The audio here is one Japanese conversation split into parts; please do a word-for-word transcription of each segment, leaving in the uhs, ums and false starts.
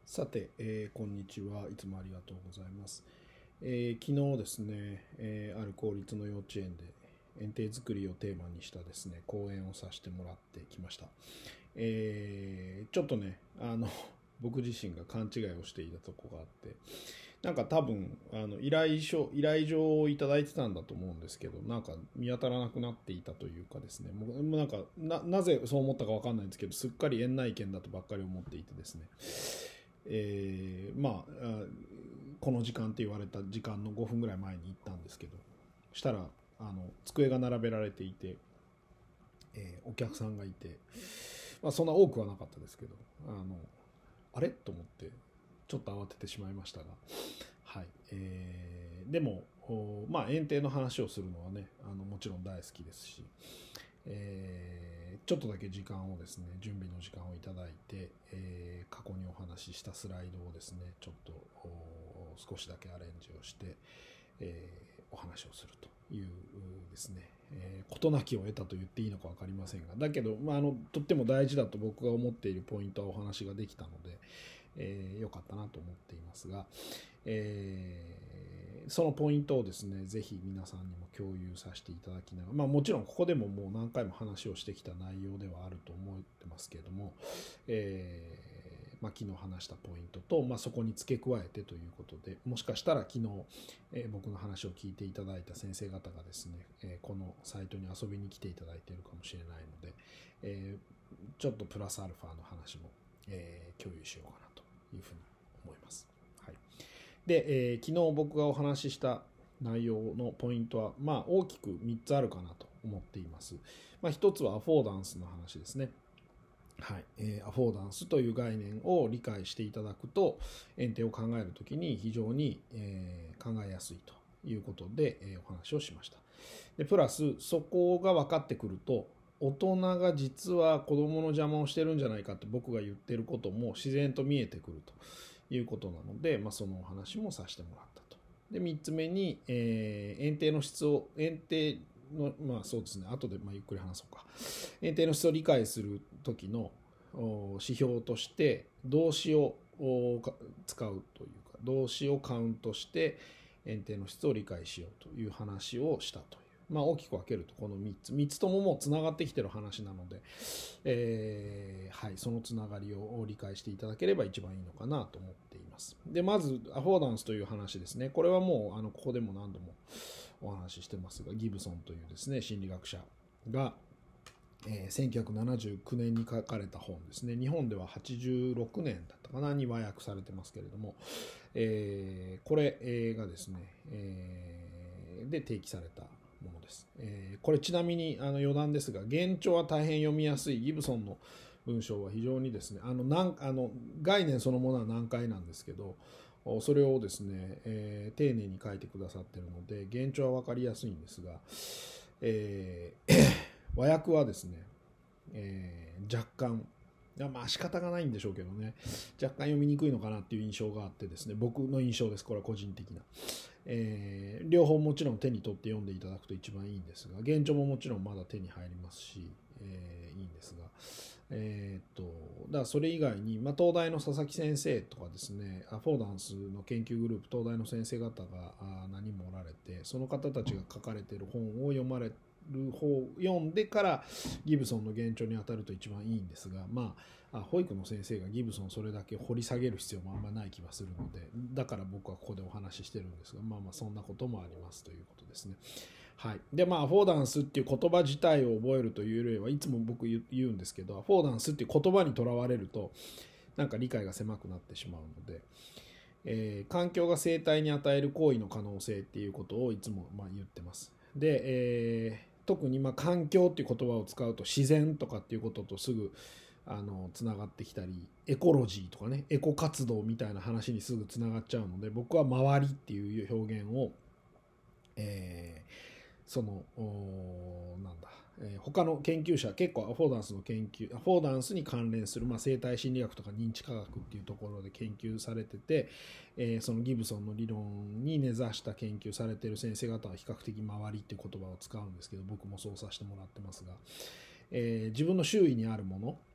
さて、えーこんにちは。いつもありがとうございます。えー昨日ですね、えーある公立の幼稚園で園庭作りをテーマにしたですね、講演をさせてもらってきました。えーちょっとね、あの、僕自身が勘違いをしていたとこがあって、なんか多分、あの依頼書、依頼状をいただいてたんだと思うんですけど、なんか見当たらなくなっていたというかですね、もうもうなんかな、なぜそう思ったかわかんないんですけど、すっかり園内見だとばっかり思っていてですね、えーまああこの時間って言われた時間のごふんぐらい前に行ったんですけど、したらあの机が並べられていて、えーお客さんがいて、まあ、そんな多くはなかったですけど、あのあれと思ってちょっと慌ててしまいましたが、はいえーでも、まあ、園庭の話をするのはね、あのもちろん大好きですし、えーちょっとだけ時間をですね、準備の時間をいただいて、えー過去にお話ししたスライドをですね、ちょっと少しだけアレンジをして、えーお話をするというですね、えー事なきを得たと言っていいのか分かりませんが、だけど、まあ、あのとっても大事だと僕が思っているポイントはお話ができたので、えー、よかったなと思っていますが、えーそのポイントをですね、ぜひ皆さんにも共有させていただきながら、まあ、もちろんここでももう何回も話をしてきた内容ではあると思ってますけれども、えーまあ、昨日話したポイントと、まあ、そこに付け加えてということで、もしかしたら昨日、えー僕の話を聞いていただいた先生方がですね、えーこのサイトに遊びに来ていただいているかもしれないので、えーちょっとプラスアルファの話も、えー共有しようかなというふうに思います。はい、で、えー昨日僕がお話しした内容のポイントは、まあ、大きくみっつあるかなと思っています。まあ、ひとつはアフォーダンスの話ですね。はいえーアフォーダンスという概念を理解していただくと、園庭を考えるときに非常に、えー考えやすいということで、えーお話をしました。でプラス、そこが分かってくると、大人が実は子供の邪魔をしてるんじゃないかって僕が言ってることも自然と見えてくるということなので、まあ、そのお話もさせてもらったと。でみっつめに、えー園庭の質を園庭のまあそうですね、後でまあゆっくり話そうか。園庭の質を理解する時の指標として動詞を使うというか、動詞をカウントして園庭の質を理解しようという話をしたという、まあ、大きく分けるとこのみっつみっつとももうつながってきてる話なので、えーはい、そのつながりを理解していただければ一番いいのかなと思っています。でまずアフォーダンスという話ですね。これはもうあのここでも何度もお話ししてますが、ギブソンというですね心理学者が、えーせんきゅうひゃくななじゅうきゅうねんに書かれた本ですね。日本でははちじゅうろくねんだったかなに和訳されてますけれども、えーこれがですね、えーで提起されたものです。えーこれちなみにあの余談ですが、原著は大変読みやすい。ギブソンの文章は非常にですね、あのなんあの概念そのものは難解なんですけど、それをですね、えー丁寧に書いてくださっているので原著は分かりやすいんですが、えー和訳はですね、えー若干、いやまあ仕方がないんでしょうけどね、若干読みにくいのかなっていう印象があってですね、僕の印象です。これは個人的な。えー両方もちろん手に取って読んでいただくと一番いいんですが、原著ももちろんまだ手に入りますし、えーいいんですが、えーっと、だからそれ以外に、まあ、東大の佐々木先生とかですね、アフォーダンスの研究グループ、東大の先生方があ何人もおられて、その方たちが書かれている本を読まれる方読んでからギブソンの原著に当たると一番いいんですが、まあ、保育の先生がギブソンをそれだけ掘り下げる必要もあんまない気がするので、だから僕はここでお話ししてるんですが、まあまあそんなこともありますということですね。はい、でまあアフォーダンスっていう言葉自体を覚えるというよりはいつも僕言うんですけど、アフォーダンスっていう言葉にとらわれるとなんか理解が狭くなってしまうので、えー環境が生態に与える行為の可能性っていうことをいつもまあ言ってます。で、えー特にまあ環境っていう言葉を使うと自然とかっていうこととすぐあのつながってきたり、エコロジーとかね、エコ活動みたいな話にすぐつながっちゃうので、僕は周りっていう表現を、えーそのなんだ、えー他の研究者結構アフォーダンスの研究アフォーダンスに関連する、まあ、生態心理学とか認知科学っていうところで研究されてて、えーそのギブソンの理論に根ざした研究されている先生方は比較的周りっていう言葉を使うんですけど、僕もそうさせてもらってますが、えー自分の周囲にあるもの、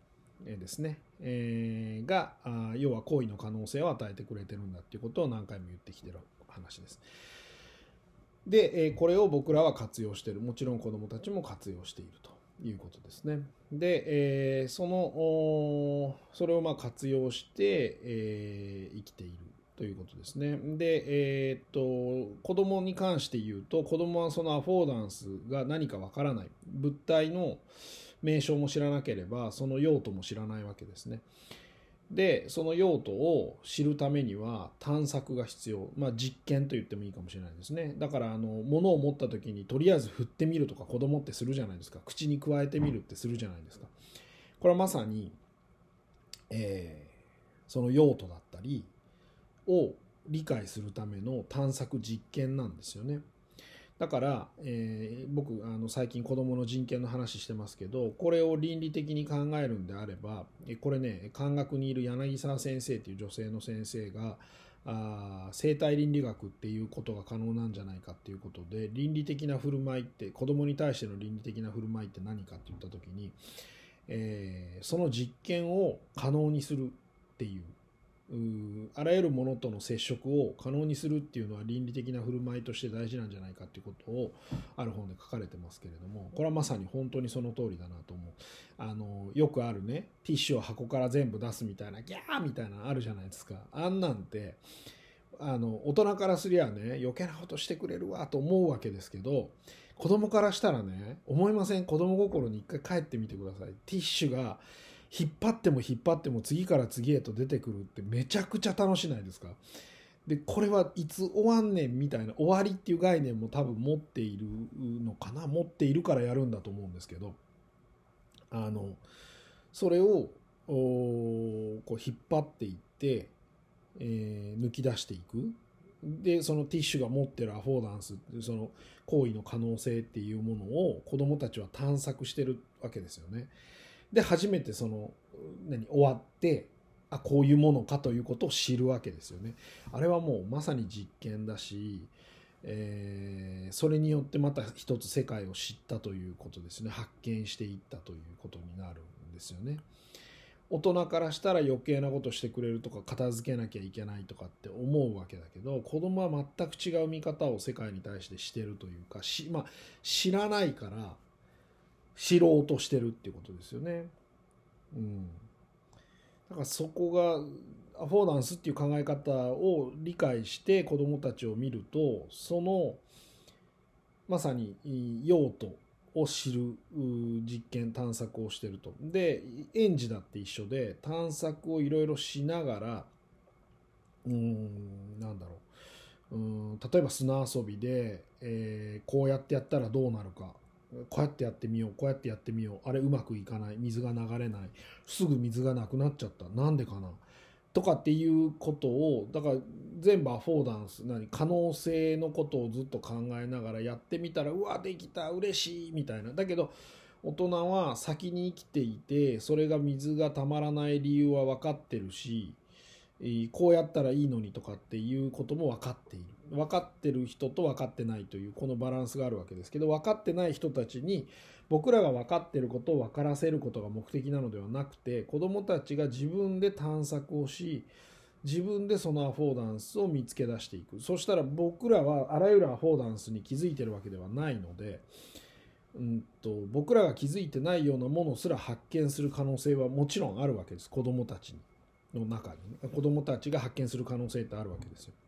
ですね、えー、が要は行為の可能性を与えてくれてるんだっていうことを何回も言ってきてる話です。で、これを僕らは活用している。もちろん子どもたちも活用しているということですね。で、そのそれをまあ活用して生きているということですね。で、えー、っと子どもに関して言うと、子どもはそのアフォーダンスが何かわからない、物体の名称も知らなければその用途も知らないわけですね。でその用途を知るためには探索が必要、まあ、実験と言ってもいいかもしれないですね。だからあの物を持った時にとりあえず振ってみるとか子供ってするじゃないですか。口に加えてみるってするじゃないですか。これはまさに、えー、その用途だったりを理解するための探索実験なんですよね。だから、えー、僕あの最近子どもの人権の話してますけど、これを倫理的に考えるんであれば、これね、漢学にいる柳沢先生という女性の先生があ生態倫理学っていうことが可能なんじゃないかっていうことで、倫理的な振る舞いって、子どもに対しての倫理的な振る舞いって何かって言った時に、えー、その実験を可能にするっていう、あらゆるものとの接触を可能にするっていうのは倫理的な振る舞いとして大事なんじゃないかっていうことをある本で書かれてますけれども、これはまさに本当にその通りだなと思う。あのよくあるね、ティッシュを箱から全部出すみたいなギャーみたいなのあるじゃないですか。あんなんてあの大人からすりゃね、余計なことしてくれるわと思うわけですけど、子供からしたらね、思いません？子供心に一回帰ってみてください。ティッシュが引っ張っても引っ張っても次から次へと出てくるってめちゃくちゃ楽しないですか？でこれはいつ終わんねんみたいな、終わりっていう概念も多分持っているのかな、持っているからやるんだと思うんですけど、あのそれをこう引っ張っていって、えー、抜き出していく。でそのティッシュが持ってるアフォーダンス、その行為の可能性っていうものを子どもたちは探索してるわけですよね。で初めてその何終わって、あこういうものかということを知るわけですよね。あれはもうまさに実験だし、えー、それによってまた一つ世界を知ったということですね。発見していったということになるんですよね。大人からしたら余計なことしてくれるとか片付けなきゃいけないとかって思うわけだけど、子供は全く違う見方を世界に対してしてるというか、し、まあ、知らないから知ろうとしてるっていうことですよね。うん。だからそこがアフォーダンスっていう考え方を理解して子どもたちを見ると、そのまさに用途を知る実験探索をしてると。で園児だって一緒で探索をいろいろしながら、うーんなんだろう、うーん例えば砂遊びで、えー、こうやってやったらどうなるか、こうやってやってみよう、こうやってやってみよう、あれうまくいかない、水が流れない、すぐ水がなくなっちゃった、なんでかなとかっていうことを、だから全部アフォーダンス、何可能性のことをずっと考えながらやってみたら、うわできた嬉しいみたいな。だけど大人は先に生きていて、それが水がたまらない理由は分かってるし、こうやったらいいのにとかっていうことも分かっている。分かってる人と分かってないというこのバランスがあるわけですけど、分かってない人たちに僕らが分かってることを分からせることが目的なのではなくて、子どもたちが自分で探索をし、自分でそのアフォーダンスを見つけ出していく。そしたら僕らはあらゆるアフォーダンスに気づいてるわけではないので、うんと僕らが気づいてないようなものすら発見する可能性はもちろんあるわけです。子どもたちの中にね、子どもたちが発見する可能性ってあるわけですよ。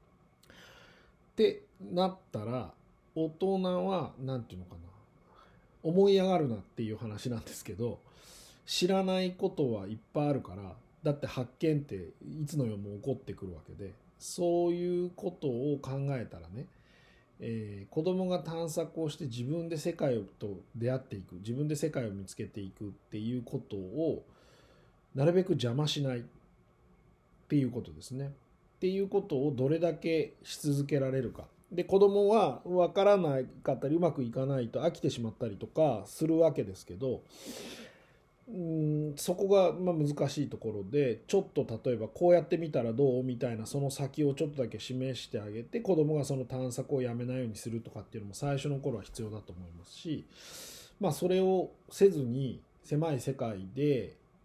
ってなったら大人は何て言うのかな、思い上がるなっていう話なんですけど、知らないことはいっぱいあるから、だって発見っていつの世も起こってくるわけで、そういうことを考えたらね、えー、子供が探索をして自分で世界と出会っていく、自分で世界を見つけていくっていうことをなるべく邪魔しないっていうことですね。っていうことをどれだけし続けられるか。で子供は分からなかったりうまくいかないと飽きてしまったりとかするわけですけど、うーんそこがまあ難しいところで、ちょっと例えばこうやってみたらどうみたいな、その先をちょっとだけ示してあげて子供がその探索をやめないようにするとかっていうのも最初の頃は必要だと思いますし、まあそれをせずに狭い世界で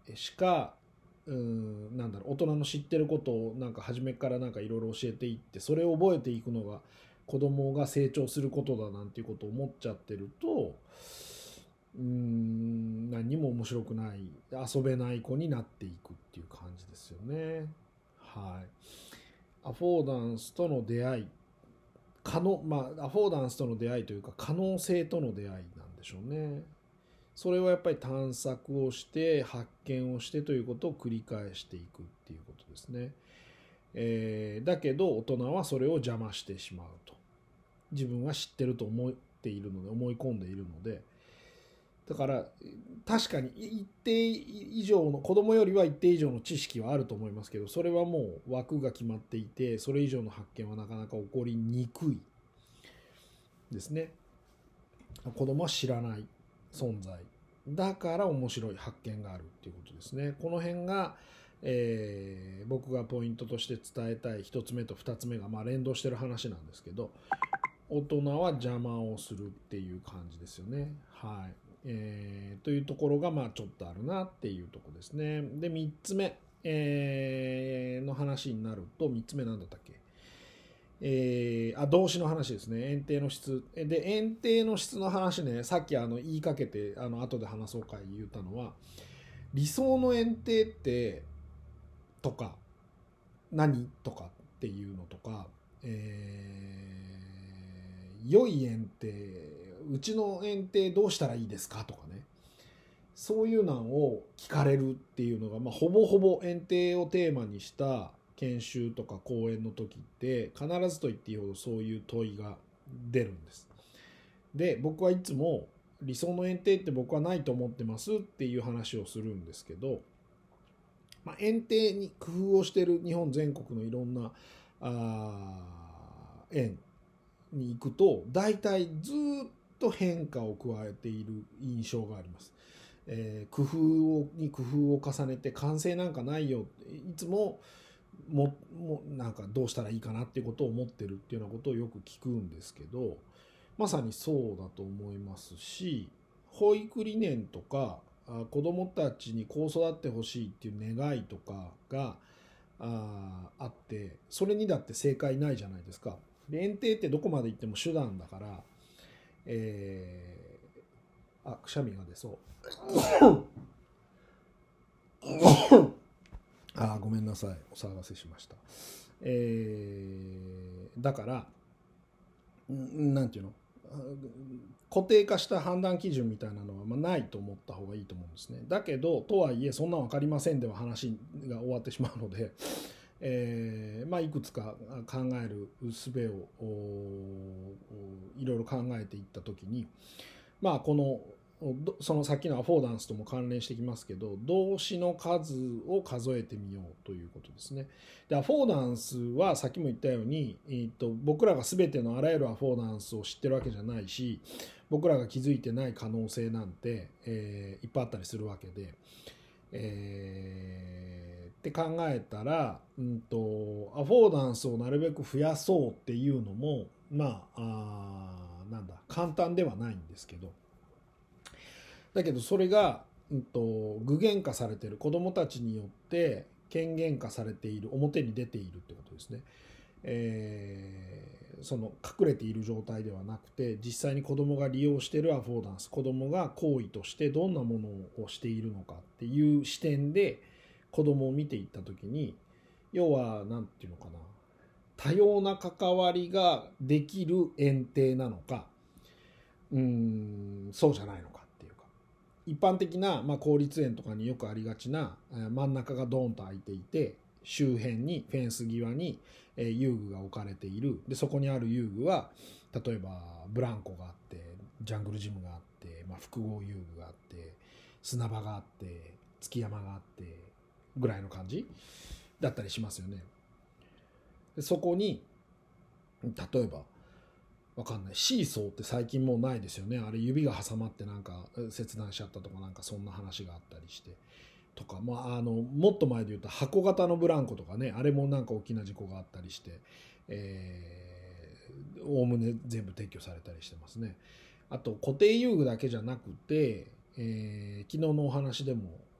しかうーんなんだろう大人の知ってることをなんか初めからなんかいろいろ教えていってそれを覚えていくのが子供が成長することだなんていうことを思っちゃってるとうーん何にも面白くない遊べない子になっていくっていう感じですよね。はい。アフォーダンスとの出会い可能まあアフォーダンスとの出会いというか可能性との出会いなんでしょうね。それはやっぱり探索をして発見をしてということを繰り返していくっていうことですね。えーだけど大人はそれを邪魔してしまうと。自分は知ってると思っているので思い込んでいるのでだから確かに一定以上の子供よりは一定以上の知識はあると思いますけどそれはもう枠が決まっていてそれ以上の発見はなかなか起こりにくいですね。子供は知らない存在だから面白い発見があるっていうことですね。この辺が、えー僕がポイントとして伝えたい一つ目と二つ目がまあ連動してる話なんですけど大人は邪魔をするっていう感じですよね。はい。えーというところがまあちょっとあるなっていうところですね。でみっつめ、えーの話になるとみっつめなんだったっけえー、あ動詞の話ですね。園庭の質で園庭の質の話ねさっきあの言いかけてあの後で話そうか言ったのは理想の園庭ってとか何とかっていうのとか、えー良い園庭うちの園庭どうしたらいいですかとかねそういうのを聞かれるっていうのが、まあ、ほぼほぼ園庭をテーマにした研修とか講演の時って必ずと言っていいほどそういう問いが出るんです。で僕はいつも理想の園庭って僕はないと思ってますっていう話をするんですけど、まあ、園庭に工夫をしている日本全国のいろんなあ園に行くと大体ずっと変化を加えている印象があります。えー工夫をに工夫を重ねて完成なんかないよいつもももなんかどうしたらいいかなっていうことを思ってるっていうようなことをよく聞くんですけどまさにそうだと思いますし保育理念とかあ子どもたちにこう育ってほしいっていう願いとかがああってそれにだって正解ないじゃないですか。で園庭ってどこまで行っても手段だから、えー、あくしゃみが出そうあごめんなさいお騒がせしました、えー、だからなんていうの固定化した判断基準みたいなのはまあないと思った方がいいと思うんですね。だけどとはいえそんな分かりませんでは話が終わってしまうので、えーまあ、いくつか考える術をいろいろ考えていった時にまあこのそのさっきのアフォーダンスとも関連してきますけど動詞の数を数えてみようということですね。でアフォーダンスはさっきも言ったように、えー、と僕らが全てのあらゆるアフォーダンスを知ってるわけじゃないし僕らが気づいてない可能性なんて、えーいっぱいあったりするわけで、えーって考えたら、うんと、アフォーダンスをなるべく増やそうっていうのもまあ、あなんだ簡単ではないんですけどだけどそれが、うんと、具現化されている子どもたちによって権限化されている表に出ているってことですね、えーその隠れている状態ではなくて実際に子どもが利用しているアフォーダンス子どもが行為としてどんなものをしているのかっていう視点で子どもを見ていった時に要は何て言うのかな多様な関わりができる園庭なのかうーんそうじゃないのかっていうか一般的な、まあ、公立園とかによくありがちな真ん中がドーンと空いていて周辺にフェンス際に遊具が置かれているでそこにある遊具は例えばブランコがあってジャングルジムがあって、まあ、複合遊具があって砂場があって築山があってぐらいの感じだったりしますよね。でそこに例えばわかんないシーソーって最近もうないですよね。あれ指が挟まってなんか切断しちゃったとかなんかそんな話があったりしてとか、まあ、あのもっと前で言うと箱型のブランコとかねあれもなんか大きな事故があったりしておおむね全部撤去されたりしてますね。あと固定遊具だけじゃなくて、えー、昨日のお話でも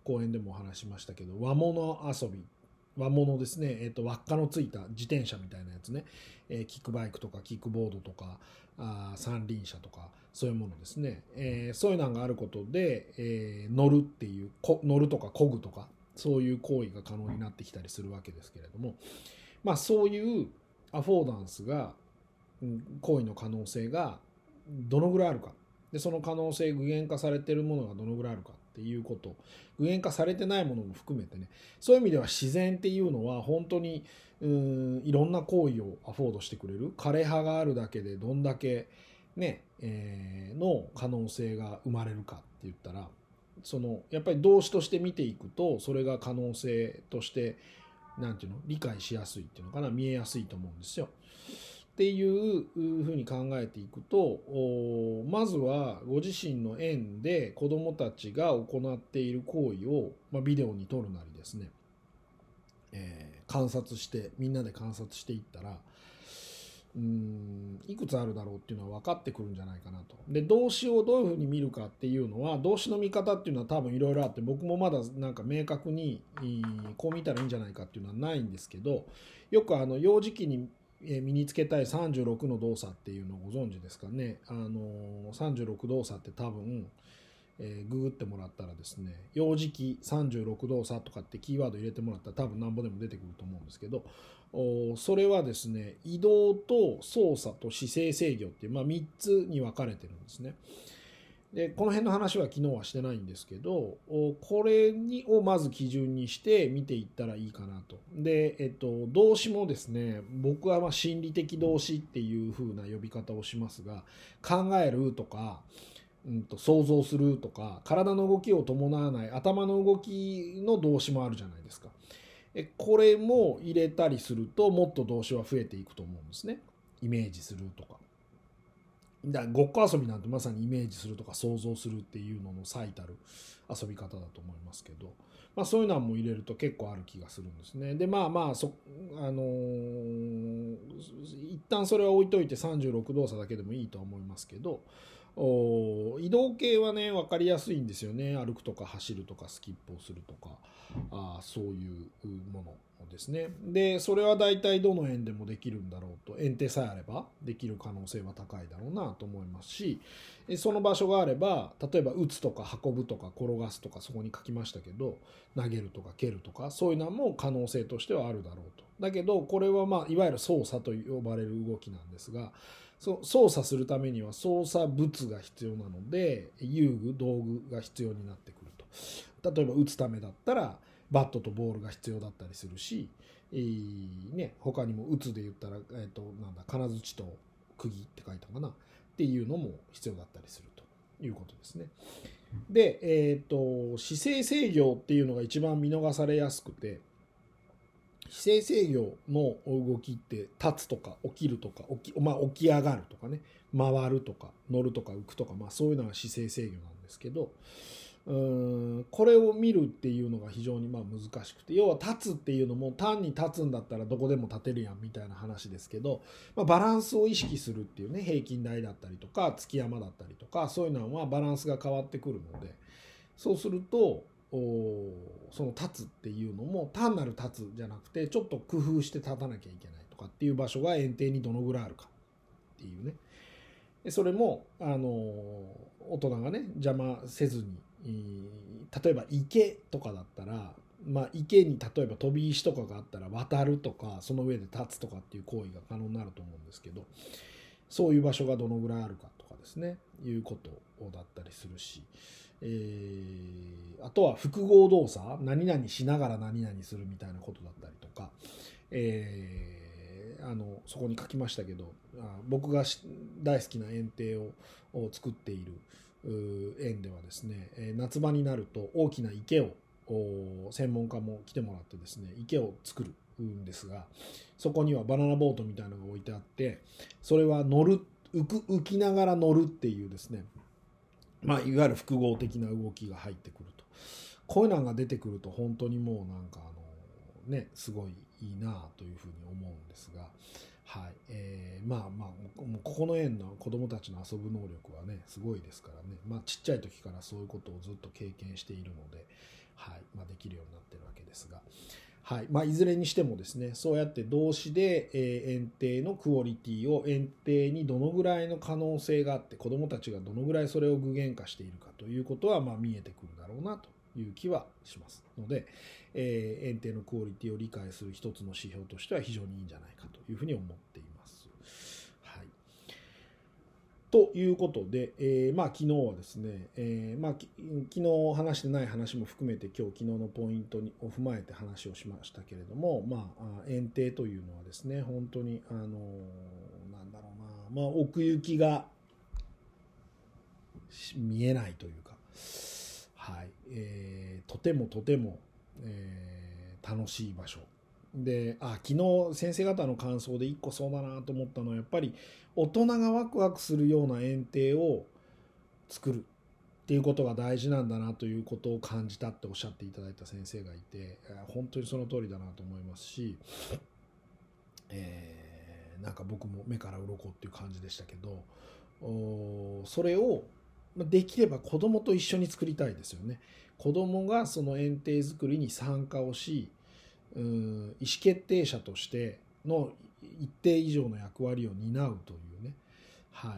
講演でもお話しましたけど、和物遊び、和物ですね、えーと、輪っかのついた自転車みたいなやつね、えーキックバイクとかキックボードとかあ三輪車とかそういうものですね、えーそういうのがあることで、えー乗るっていうこ乗るとか漕ぐとかそういう行為が可能になってきたりするわけですけれども、まあそういうアフォーダンスが、うん、行為の可能性がどのぐらいあるか、でその可能性具現化されているものがどのぐらいあるかっていうこと、具現化されてないものも含めてね、そういう意味では自然っていうのは本当にうーんいろんな行為をアフォードしてくれる、枯葉があるだけでどんだけね、えーの可能性が生まれるかって言ったら、そのやっぱり動詞として見ていくとそれが可能性としてなんていうの理解しやすいっていうのかな、見えやすいと思うんですよ。っていうふうに考えていくと、まずはご自身の園で子どもたちが行っている行為を、まあ、ビデオに撮るなりですね、えー観察してみんなで観察していったら、うーんいくつあるだろうっていうのは分かってくるんじゃないかなと。で動詞をどういうふうに見るかっていうのは、動詞の見方っていうのは多分いろいろあって、僕もまだなんか明確にこう見たらいいんじゃないかっていうのはないんですけど、よくあの幼児期に身につけたいさんじゅうろくの動作っていうのをご存知ですかね。あのさんじゅうろく動作って多分、えー、ググってもらったらですね、幼児期さんじゅうろく動作とかってキーワード入れてもらったら多分なんぼでも出てくると思うんですけど、それはですね、移動と操作と姿勢制御っていう、まあ、みっつに分かれてるんですね。でこの辺の話は昨日はしてないんですけど、これにをまず基準にして見ていったらいいかなと。で、えっと、動詞もですね、僕はまあ心理的動詞っていう風な呼び方をしますが、考えるとか、うんと想像するとか、体の動きを伴わない頭の動きの動詞もあるじゃないですか。これも入れたりするともっと動詞は増えていくと思うんですね。イメージするとか。だからごっこ遊びなんてまさにイメージするとか想像するっていうのの最たる遊び方だと思いますけど、まあ、そういうのも入れると結構ある気がするんですね。でまあまあそあのー、一旦それは置いといてさんじゅうろく動作だけでもいいとは思いますけど、移動系はね分かりやすいんですよね。歩くとか走るとかスキップをするとか、あそういうものですね。でそれは大体どの園でもできるんだろうと、園庭さえあればできる可能性は高いだろうなと思いますし、その場所があれば例えば打つとか運ぶとか転がすとか、そこに書きましたけど投げるとか蹴るとかそういうのも可能性としてはあるだろうと。だけどこれはまあいわゆる操作と呼ばれる動きなんですが、操作するためには操作物が必要なので遊具道具が必要になってくると。例えば打つためだったらバットとボールが必要だったりするし、えーね、他にも打つで言ったら、えー、となんだ金槌と釘って書いたかなっていうのも必要だったりするということですね。で、えー、と姿勢制御っていうのが一番見逃されやすくて、姿勢制御の動きって立つとか起きるとか起き、まあ、起き上がるとかね、回るとか乗るとか浮くとか、まあ、そういうのが姿勢制御なんですけど、うーんこれを見るっていうのが非常にまあ難しくて、要は立つっていうのも単に立つんだったらどこでも立てるやんみたいな話ですけど、まあ、バランスを意識するっていうね、平均台だったりとか築山だったりとかそういうのはバランスが変わってくるので、そうするとその立つっていうのも単なる立つじゃなくてちょっと工夫して立たなきゃいけないとかっていう場所が園庭にどのぐらいあるかっていうね。でそれもあの大人がね邪魔せずに、例えば池とかだったら、まあ、池に例えば飛び石とかがあったら渡るとかその上で立つとかっていう行為が可能になると思うんですけど、そういう場所がどのぐらいあるかとかですねいうことだったりするし、えー、あとは複合動作、何々しながら何々するみたいなことだったりとか、えー、あのそこに書きましたけど、あ僕が大好きな園庭を作っている園ではですね、夏場になると大きな池を専門家も来てもらってですね池を作るんですが、そこにはバナナボートみたいなのが置いてあって、それは乗る浮く浮きながら乗るっていうですね、まあ、いわゆる複合的な動きが入ってくると。こういうのが出てくると本当にもうなんかあのねすごいいいなというふうに思うんですが、はい、えー、まあまあもうここの園の子どもたちの遊ぶ能力はねすごいですからね、まあ、ちっちゃい時からそういうことをずっと経験しているので、 はいまあ、できるようになってるわけですが、はいまあ、いずれにしてもですね、そうやって動詞で、えー、園庭のクオリティを、園庭にどのぐらいの可能性があって、子どもたちがどのぐらいそれを具現化しているかということは、まあ、見えてくるだろうなという気はしますので、えー、園庭のクオリティを理解する一つの指標としては非常にいいんじゃないかというふうに思っています。はい、ということで、えーまあ、昨日はですね、えーまあ、昨日話してない話も含めて今日昨日のポイントを踏まえて話をしましたけれども、まあ、園庭というのはですね、本当にあのなんだろうな、まあ、奥行きが見えないというか、はいえー、とてもとても、えー、楽しい場所で、あ昨日先生方の感想で一個そうだなと思ったのは、やっぱり大人がワクワクするような園庭を作るっていうことが大事なんだなということを感じたっておっしゃっていただいた先生がいて、本当にその通りだなと思いますし、えー、なんか僕も目から鱗っていう感じでしたけど、それをできれば子どもと一緒に作りたいですよね。子どもがその園庭作りに参加をし、うん、意思決定者としての一定以上の役割を担うというね、はい、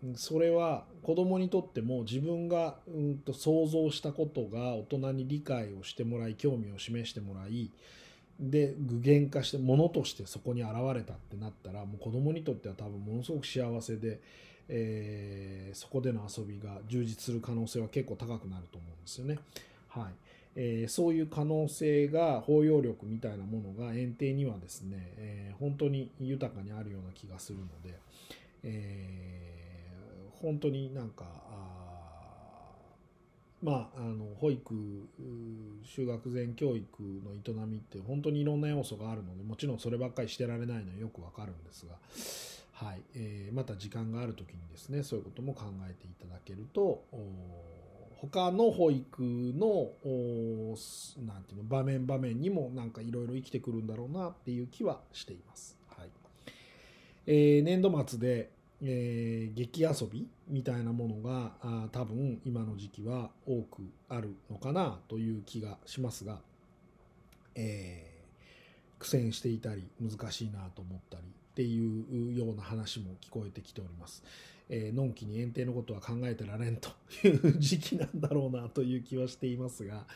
それは子どもにとっても自分がうんと想像したことが大人に理解をしてもらい、興味を示してもらい、で具現化してものとしてそこに現れたってなったら、もう子どもにとっては多分ものすごく幸せで、えー、そこでの遊びが充実する可能性は結構高くなると思うんですよね。はいえー、そういう可能性が、包容力みたいなものが園庭にはですね、えー、本当に豊かにあるような気がするので、えー、本当になんかあまああの保育就学前教育の営みって本当にいろんな要素があるので、もちろんそればっかりしてられないのはよくわかるんですが、はいえー、また時間がある時にですね、そういうことも考えていただけると、他の保育のなんていうの場面場面にもなんかいろいろ生きてくるんだろうなっていう気はしています。はいえー、年度末で、えー、劇遊びみたいなものがあ多分今の時期は多くあるのかなという気がしますが、えー、苦戦していたり難しいなと思ったりっていうような話も聞こえてきております。えー、のんきに園庭のことは考えてられんという時期なんだろうなという気はしていますが、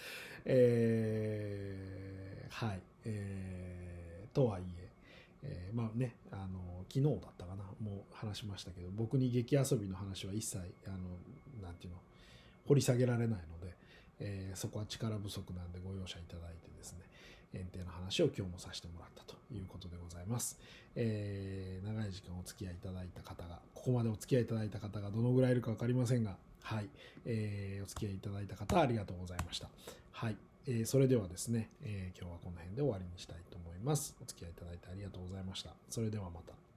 えー、はい、えー、とはいええー、まあねあの昨日だったかな、もう話しましたけど、僕に劇遊びの話は一切あのなんていうの掘り下げられないので、えー、そこは力不足なんでご容赦いただいてですね、園庭の話を今日もさせてもらったということでございます。えー、長い時間お付き合いいただいた方が、ここまでお付き合いいただいた方がどのぐらいいるか分かりませんが、はい、えー、お付き合いいただいた方ありがとうございました。はい、えー、それではですね、えー、今日はこの辺で終わりにしたいと思います。お付き合いいただいてありがとうございました。それではまた。